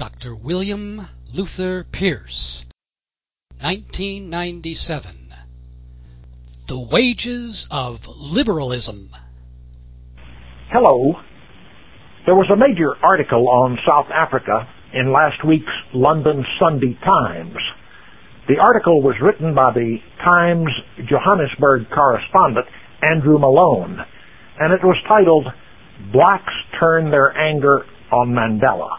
Dr. William Luther Pierce, 1997. The Wages of Liberalism. Hello. There was a major article on South Africa in last week's London Sunday Times. The article was written by the Times Johannesburg correspondent Andrew Malone, and it was titled, "Blacks Turn Their Anger on Mandela."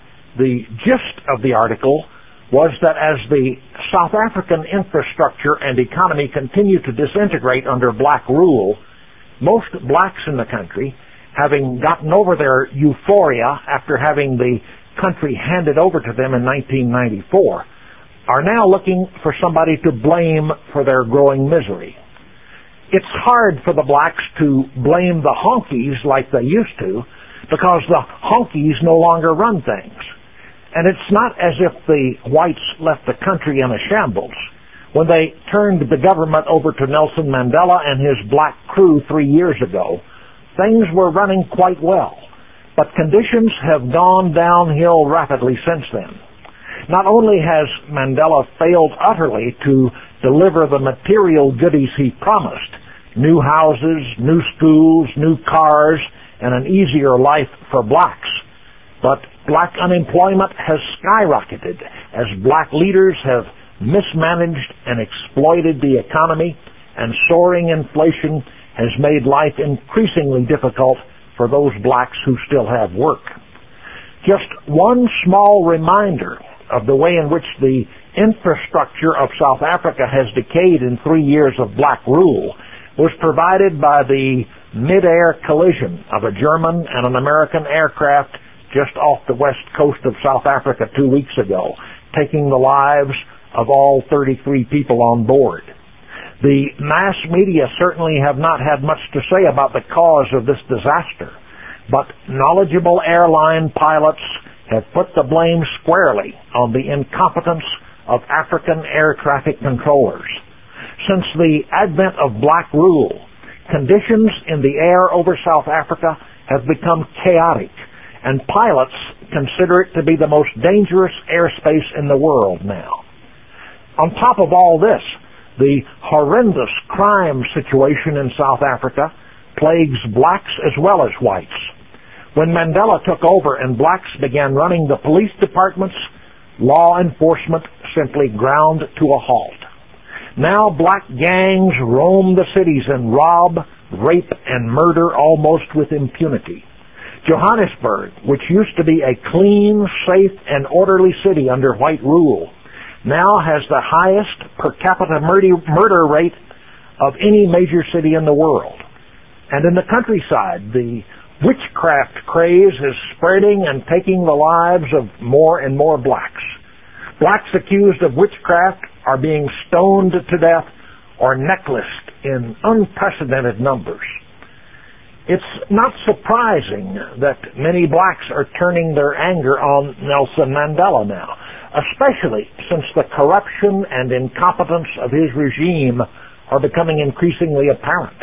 The gist of the article was that as the South African infrastructure and economy continue to disintegrate under black rule, most blacks in the country, having gotten over their euphoria after having the country handed over to them in 1994, are now looking for somebody to blame for their growing misery. It's hard for the blacks to blame the honkies like they used to, because the honkies no longer run things. And it's not as if the whites left the country in a shambles. When they turned the government over to Nelson Mandela and his black crew 3 years ago, things were running quite well. But conditions have gone downhill rapidly since then. Not only has Mandela failed utterly to deliver the material goodies he promised, new houses, new schools, new cars, and an easier life for blacks, but black unemployment has skyrocketed as black leaders have mismanaged and exploited the economy, and soaring inflation has made life increasingly difficult for those blacks who still have work. Just one small reminder of the way in which the infrastructure of South Africa has decayed in 3 years of black rule was provided by the mid-air collision of a German and an American aircraft just off the west coast of South Africa 2 weeks ago, taking the lives of all 33 people on board. The mass media certainly have not had much to say about the cause of this disaster, but knowledgeable airline pilots have put the blame squarely on the incompetence of African air traffic controllers. Since the advent of black rule, conditions in the air over South Africa have become chaotic, and pilots consider it to be the most dangerous airspace in the world now. On top of all this, the horrendous crime situation in South Africa plagues blacks as well as whites. When Mandela took over and blacks began running the police departments, law enforcement simply ground to a halt. Now black gangs roam the cities and rob, rape, and murder almost with impunity. Johannesburg, which used to be a clean, safe, and orderly city under white rule, now has the highest per capita murder rate of any major city in the world. And in the countryside, the witchcraft craze is spreading and taking the lives of more and more blacks. Blacks accused of witchcraft are being stoned to death or necklaced in unprecedented numbers. It's not surprising that many blacks are turning their anger on Nelson Mandela now, especially since the corruption and incompetence of his regime are becoming increasingly apparent.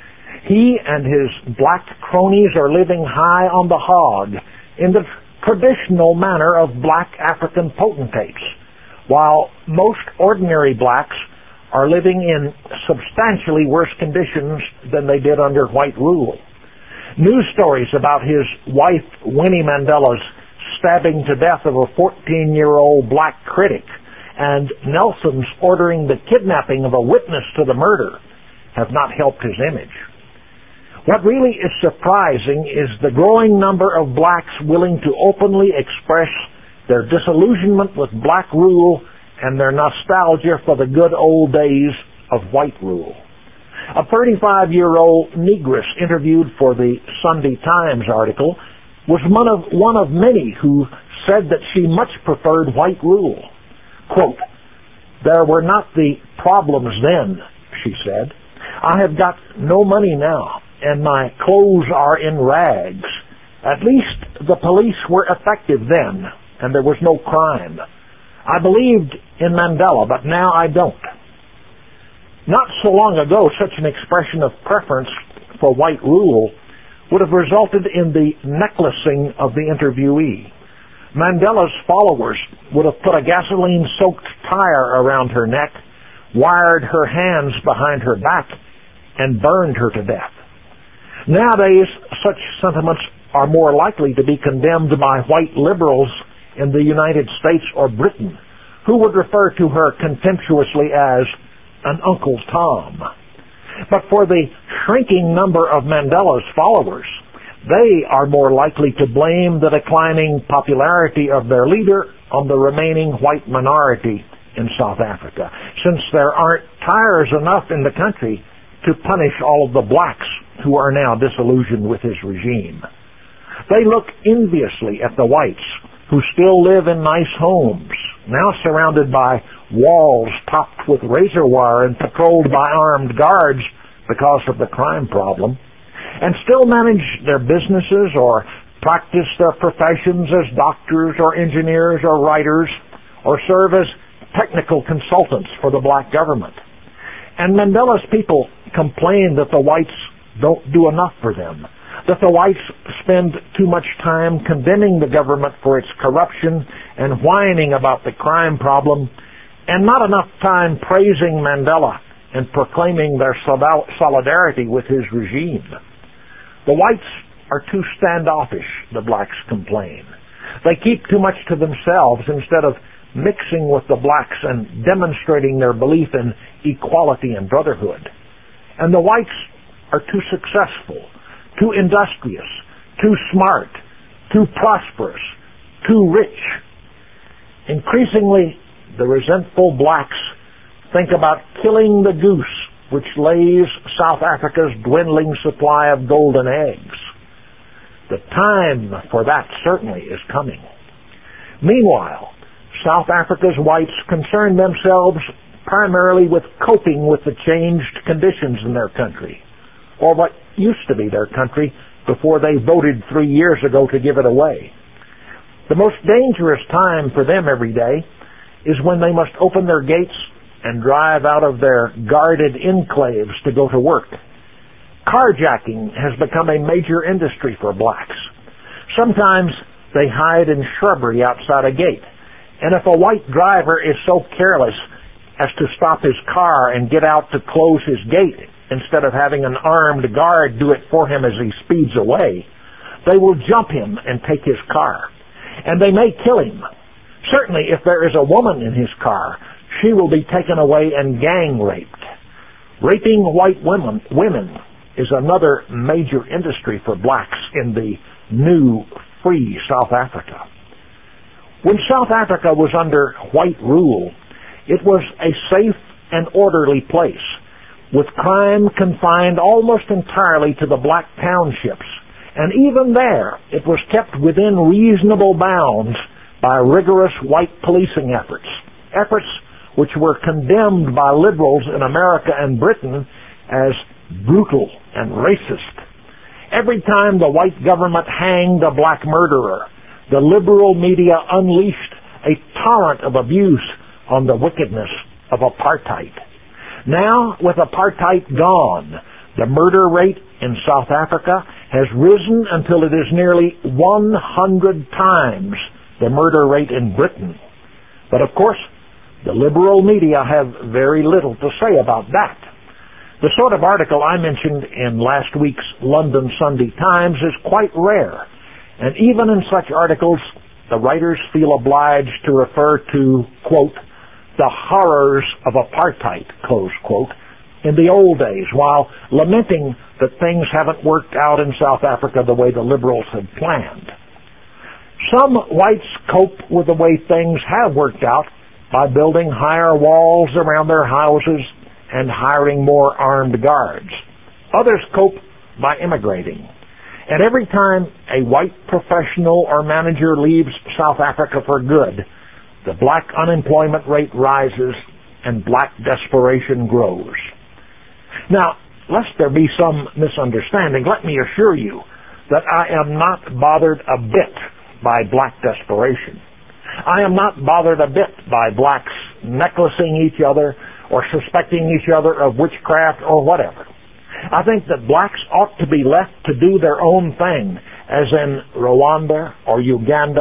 He and his black cronies are living high on the hog in the traditional manner of black African potentates, while most ordinary blacks are living in substantially worse conditions than they did under white rule. News stories about his wife, Winnie Mandela's stabbing to death of a 14-year-old black critic, and Nelson's ordering the kidnapping of a witness to the murder have not helped his image. What really is surprising is the growing number of blacks willing to openly express their disillusionment with black rule and their nostalgia for the good old days of white rule. A 35-year-old negress interviewed for the Sunday Times article was one of many who said that she much preferred white rule. Quote, "There were not the problems then," she said. "I have got no money now, and my clothes are in rags. At least the police were effective then, and there was no crime. I believed in Mandela, but now I don't." Not so long ago, such an expression of preference for white rule would have resulted in the necklacing of the interviewee. Mandela's followers would have put a gasoline-soaked tire around her neck, wired her hands behind her back, and burned her to death. Nowadays, such sentiments are more likely to be condemned by white liberals in the United States or Britain, who would refer to her contemptuously as an Uncle Tom. But for the shrinking number of Mandela's followers, they are more likely to blame the declining popularity of their leader on the remaining white minority in South Africa, since there aren't tires enough in the country to punish all of the blacks who are now disillusioned with his regime. They look enviously at the whites who still live in nice homes, now surrounded by walls topped with razor wire and patrolled by armed guards because of the crime problem, and still manage their businesses or practice their professions as doctors or engineers or writers, or serve as technical consultants for the black government. And Mandela's people complain that the whites don't do enough for them, that the whites spend too much time condemning the government for its corruption and whining about the crime problem, and not enough time praising Mandela and proclaiming their solidarity with his regime. The whites are too standoffish, the blacks complain. They keep too much to themselves instead of mixing with the blacks and demonstrating their belief in equality and brotherhood. And the whites are too successful, too industrious, too smart, too prosperous, too rich. Increasingly, the resentful blacks think about killing the goose which lays South Africa's dwindling supply of golden eggs. The time for that certainly is coming. Meanwhile, South Africa's whites concern themselves primarily with coping with the changed conditions in their country, or what used to be their country before they voted 3 years ago to give it away. The most dangerous time for them every day is when they must open their gates and drive out of their guarded enclaves to go to work. Carjacking has become a major industry for blacks. Sometimes they hide in shrubbery outside a gate, and if a white driver is so careless as to stop his car and get out to close his gate instead of having an armed guard do it for him as he speeds away, they will jump him and take his car. And they may kill him. Certainly, if there is a woman in his car, she will be taken away and gang raped. Raping white women is another major industry for blacks in the new, free South Africa. When South Africa was under white rule, it was a safe and orderly place, with crime confined almost entirely to the black townships. And even there, it was kept within reasonable bounds by rigorous white policing efforts which were condemned by liberals in America and Britain as brutal and racist. Every time the white government hanged a black murderer, the liberal media unleashed a torrent of abuse on the wickedness of apartheid. Now, with apartheid gone, the murder rate in South Africa has risen until it is nearly 100 times the murder rate in Britain. But of course, the liberal media have very little to say about that. The sort of article I mentioned in last week's London Sunday Times is quite rare, and even in such articles, the writers feel obliged to refer to, quote, the horrors of apartheid, close quote, in the old days, while lamenting that things haven't worked out in South Africa the way the liberals had planned. Some whites cope with the way things have worked out by building higher walls around their houses and hiring more armed guards. Others cope by immigrating. And every time a white professional or manager leaves South Africa for good, the black unemployment rate rises and black desperation grows. Now, lest there be some misunderstanding, let me assure you that I am not bothered a bit by black desperation. I am not bothered a bit by blacks necklacing each other or suspecting each other of witchcraft or whatever. I think that blacks ought to be left to do their own thing, as in Rwanda or Uganda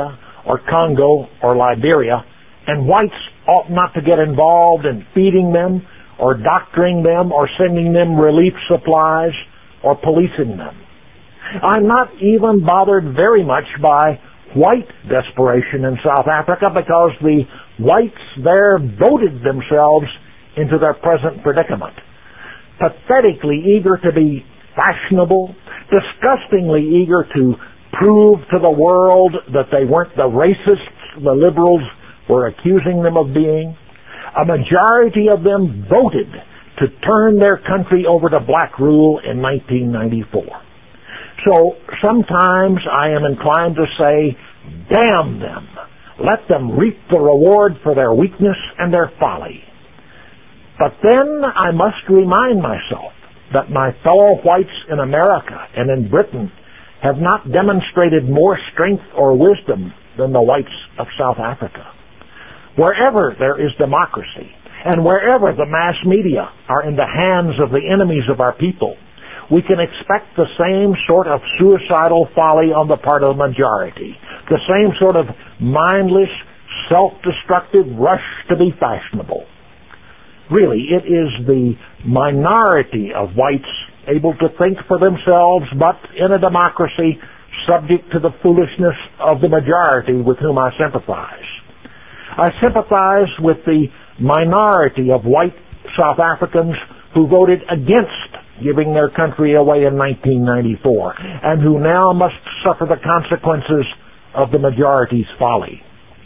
or Congo or Liberia, and whites ought not to get involved in feeding them or doctoring them or sending them relief supplies or policing them. I'm not even bothered very much by white desperation in South Africa because the whites there voted themselves into their present predicament. Pathetically eager to be fashionable, disgustingly eager to prove to the world that they weren't the racists the liberals were accusing them of being. A majority of them voted to turn their country over to black rule in 1994. So sometimes I am inclined to say, damn them. Let them reap the reward for their weakness and their folly. But then I must remind myself that my fellow whites in America and in Britain have not demonstrated more strength or wisdom than the whites of South Africa. Wherever there is democracy, and wherever the mass media are in the hands of the enemies of our people, we can expect the same sort of suicidal folly on the part of the majority, the same sort of mindless, self-destructive rush to be fashionable. Really, it is the minority of whites able to think for themselves, but in a democracy subject to the foolishness of the majority with whom I sympathize. I sympathize with the minority of white South Africans who voted against giving their country away in 1994 and who now must suffer the consequences of the majority's folly.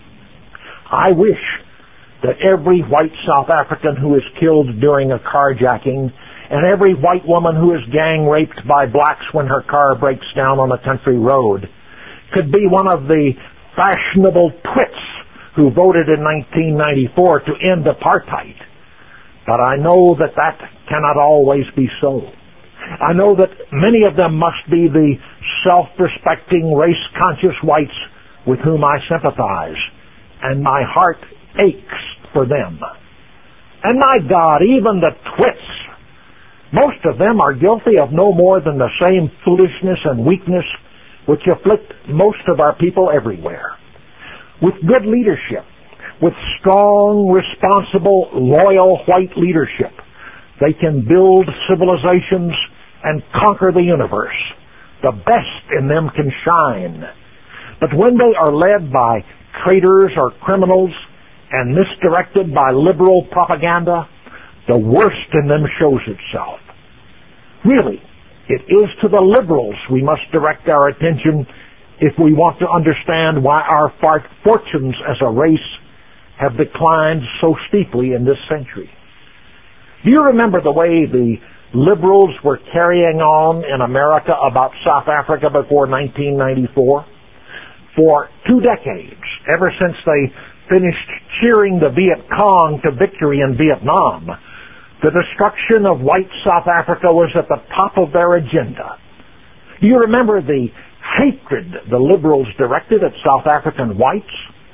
I wish that every white South African who is killed during a carjacking and every white woman who is gang raped by blacks when her car breaks down on a country road could be one of the fashionable twits who voted in 1994 to end apartheid. But I know that that cannot always be so. I know that many of them must be the self-respecting, race-conscious whites with whom I sympathize, and my heart aches for them. And my God, even the twits, most of them are guilty of no more than the same foolishness and weakness which afflict most of our people everywhere. With good leadership, with strong, responsible, loyal white leadership, they can build civilizations and conquer the universe. The best in them can shine. But when they are led by traitors or criminals and misdirected by liberal propaganda, the worst in them shows itself. Really, it is to the liberals we must direct our attention if we want to understand why our fortunes as a race have declined so steeply in this century. Do you remember the way the liberals were carrying on in America about South Africa before 1994? For 2 decades, ever since they finished cheering the Viet Cong to victory in Vietnam, the destruction of white South Africa was at the top of their agenda. Do you remember the hatred the liberals directed at South African whites?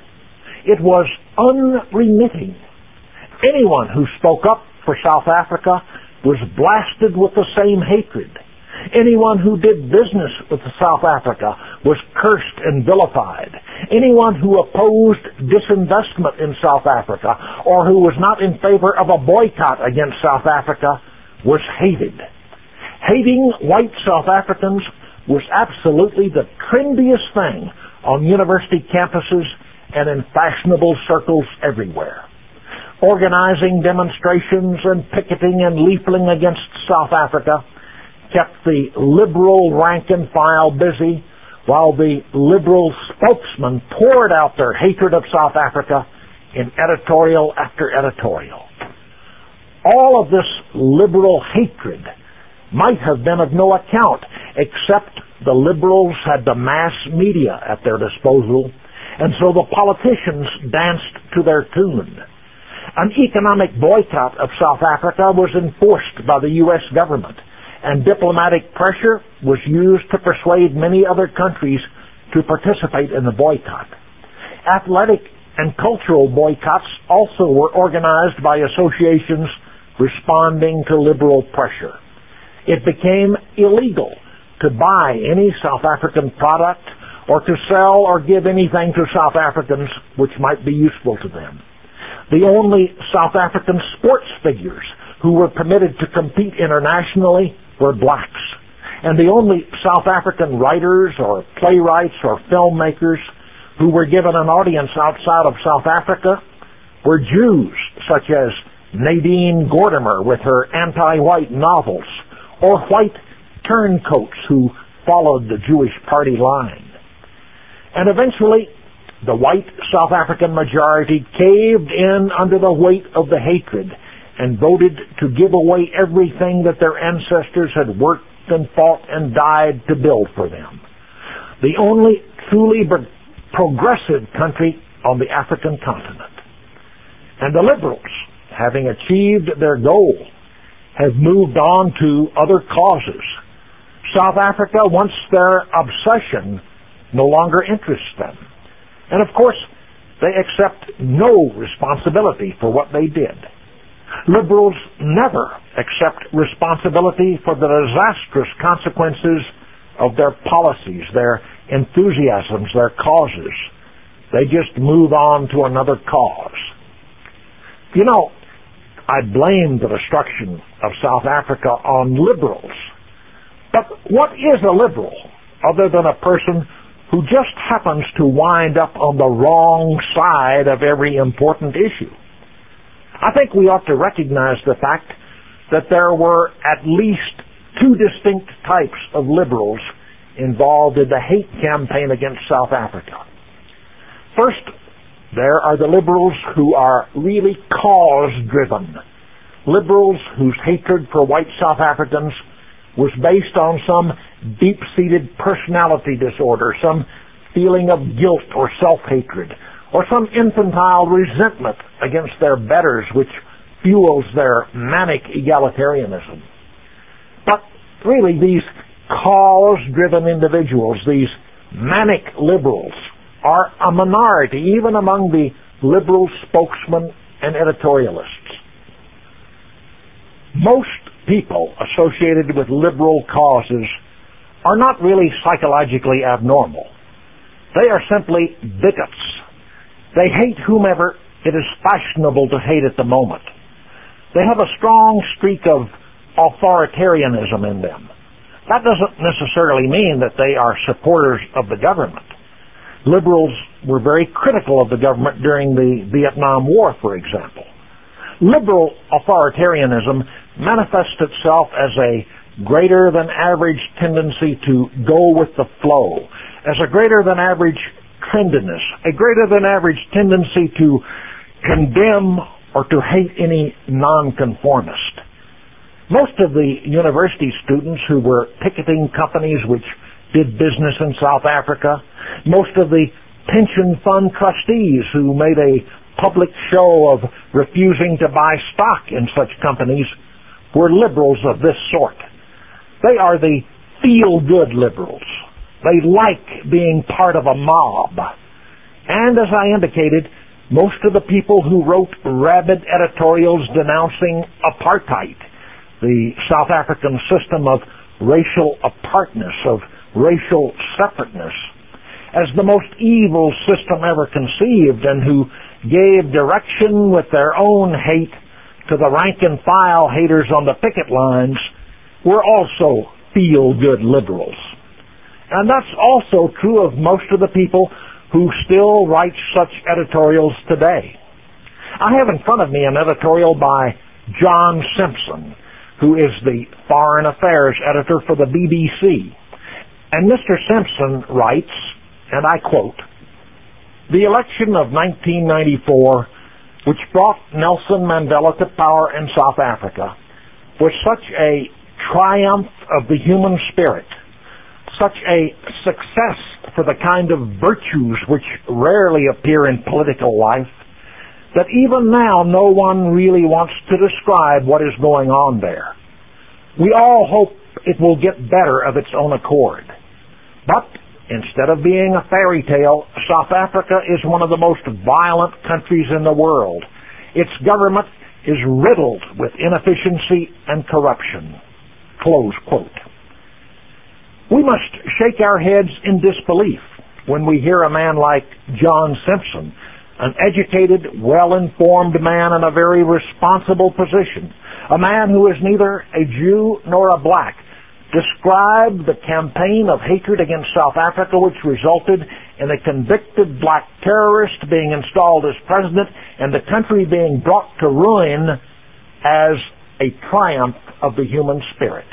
It was unremitting. Anyone who spoke up for South Africa was blasted with the same hatred. Anyone who did business with South Africa was cursed and vilified. Anyone who opposed disinvestment in South Africa or who was not in favor of a boycott against South Africa was hated. Hating white South Africans was absolutely the trendiest thing on university campuses and in fashionable circles everywhere. Organizing demonstrations and picketing and leafleting against South Africa kept the liberal rank and file busy while the liberal spokesmen poured out their hatred of South Africa in editorial after editorial. All of this liberal hatred might have been of no account except the liberals had the mass media at their disposal, and so the politicians danced to their tune. An economic boycott of South Africa was enforced by the U.S. government, and diplomatic pressure was used to persuade many other countries to participate in the boycott. Athletic and cultural boycotts also were organized by associations responding to liberal pressure. It became illegal to buy any South African product or to sell or give anything to South Africans which might be useful to them. The only South African sports figures who were permitted to compete internationally were blacks. And the only South African writers or playwrights or filmmakers who were given an audience outside of South Africa were Jews, such as Nadine Gordimer with her anti-white novels, or white turncoats who followed the Jewish party line. And eventually, the white South African majority caved in under the weight of the hatred and voted to give away everything that their ancestors had worked and fought and died to build for them. The only truly progressive country on the African continent. And the liberals, having achieved their goal, have moved on to other causes. South Africa, once their obsession, no longer interests them. And of course, they accept no responsibility for what they did. Liberals never accept responsibility for the disastrous consequences of their policies, their enthusiasms, their causes. They just move on to another cause. You know, I blame the destruction of South Africa on liberals. But what is a liberal other than a person who just happens to wind up on the wrong side of every important issue? I think we ought to recognize the fact that there were at least two distinct types of liberals involved in the hate campaign against South Africa. First, there are the liberals who are really cause-driven. Liberals whose hatred for white South Africans was based on some deep-seated personality disorder, some feeling of guilt or self-hatred, or some infantile resentment against their betters which fuels their manic egalitarianism. But really, these cause-driven individuals, these manic liberals, are a minority even among the liberal spokesmen and editorialists. Most people associated with liberal causes are not really psychologically abnormal. They are simply bigots. They hate whomever it is fashionable to hate at the moment. They have a strong streak of authoritarianism in them. That doesn't necessarily mean that they are supporters of the government. Liberals were very critical of the government during the Vietnam War, for example. Liberal authoritarianism manifests itself as a greater than average tendency to go with the flow, as a greater than average trendiness, a greater than average tendency to condemn or to hate any nonconformist. Most of the university students who were picketing companies which did business in South Africa, most of the pension fund trustees who made a public show of refusing to buy stock in such companies were liberals of this sort. They are the feel-good liberals. They like being part of a mob. And as I indicated, most of the people who wrote rabid editorials denouncing apartheid, the South African system of racial apartness, of racial separateness, as the most evil system ever conceived, and who gave direction with their own hate to the rank-and-file haters on the picket lines, were also feel-good liberals. And that's also true of most of the people who still write such editorials today. I have in front of me an editorial by John Simpson, who is the Foreign Affairs editor for the BBC. And Mr. Simpson writes, and I quote, "The election of 1994, which brought Nelson Mandela to power in South Africa, was such a triumph of the human spirit, such a success for the kind of virtues which rarely appear in political life, that even now no one really wants to describe what is going on there. We all hope it will get better of its own accord. But instead of being a fairy tale, South Africa is one of the most violent countries in the world. Its government is riddled with inefficiency and corruption." Close quote. We must shake our heads in disbelief when we hear a man like John Simpson, an educated, well-informed man in a very responsible position, a man who is neither a Jew nor a black, describe the campaign of hatred against South Africa which resulted in a convicted black terrorist being installed as president and the country being brought to ruin as a triumph of the human spirit.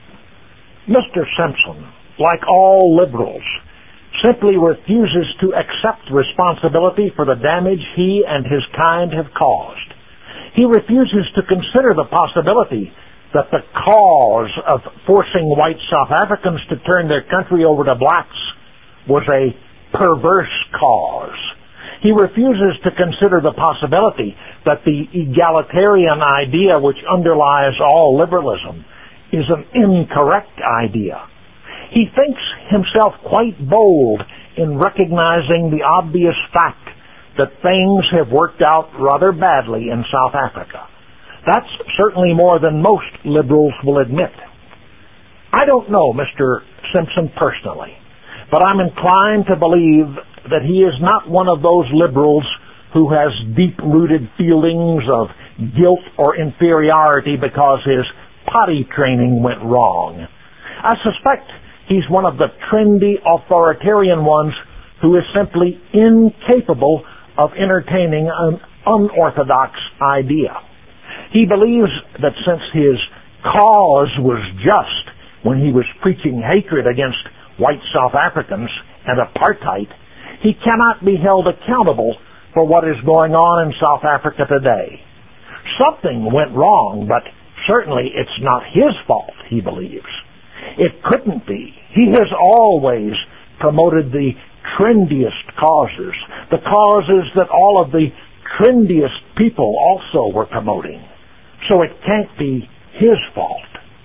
Mr. Simpson, like all liberals, simply refuses to accept responsibility for the damage he and his kind have caused. He refuses to consider the possibility that the cause of forcing white South Africans to turn their country over to blacks was a perverse cause. He refuses to consider the possibility that the egalitarian idea which underlies all liberalism is an incorrect idea. He thinks himself quite bold in recognizing the obvious fact that things have worked out rather badly in South Africa. That's certainly more than most liberals will admit. I don't know Mr. Simpson personally, but I'm inclined to believe that he is not one of those liberals who has deep-rooted feelings of guilt or inferiority because his potty training went wrong. I suspect he's one of the trendy authoritarian ones who is simply incapable of entertaining an unorthodox idea. He believes that since his cause was just when he was preaching hatred against white South Africans and apartheid, he cannot be held accountable for what is going on in South Africa today. Something went wrong, but certainly it's not his fault, he believes. It couldn't be. He has always promoted the trendiest causes, the causes that all of the trendiest people also were promoting. So it can't be his fault.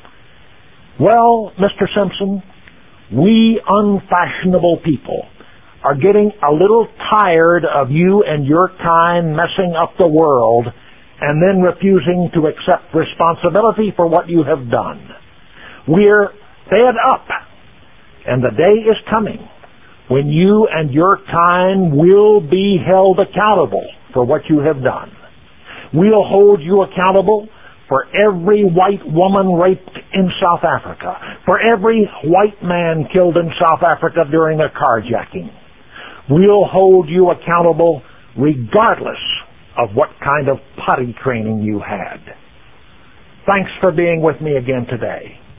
Well, Mr. Simpson, we unfashionable people are getting a little tired of you and your kind messing up the world and then refusing to accept responsibility for what you have done. We're fed up, and the day is coming when you and your kind will be held accountable for what you have done. We'll hold you accountable for every white woman raped in South Africa, for every white man killed in South Africa during a carjacking. We'll hold you accountable regardless of what kind of potty training you had. Thanks for being with me again today.